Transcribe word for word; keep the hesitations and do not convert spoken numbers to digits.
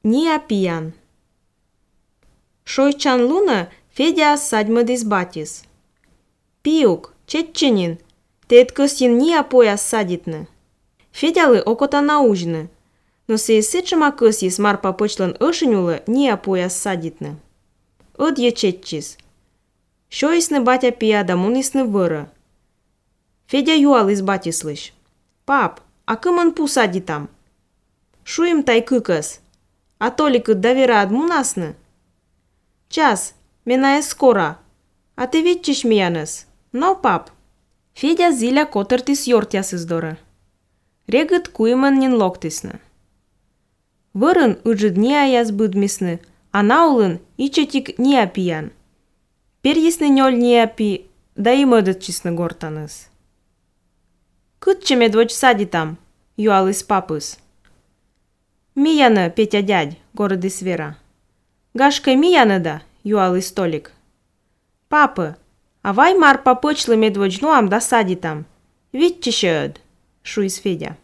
nia pijan. Šojčan lună, Fedja sadjmă dizbatis. Pijuk, ce činin? Ted kësjin nia poja saditne. Fedja lë okota naužne. Nëse e sečëma kësjis marpa pëqlën ëshënjullë nia poja saditne. Ëd je qeqis. Šojis në batja pija da munis në vërë. Fedja jual izbatislësh. Pap, a këmën pu saditam? Šujim taj këkës. Atoli kët davira ad munasnë? Qas, mena e skora. A te vit qish mijanës? No, pap. Fedja zilja kotërtis jortjasës dorë. Regët kujmën njën loktisnë. Vërën ëgjët nia jas bëdmisnë, a naulën i qëtik nia pijan. Perjisnë njoll nia pi, da i mëdët qisnë gortanës. Këtë që me dvoq saditam, ju alis papës. Mijanë, Petja djadj, gorë disvera. Gashkë mijanë da, ju alis tolik. Papë, a vaj mar pa pëqlë me dvoq nuam da saditam. Vit që shëd, shuis Fedja.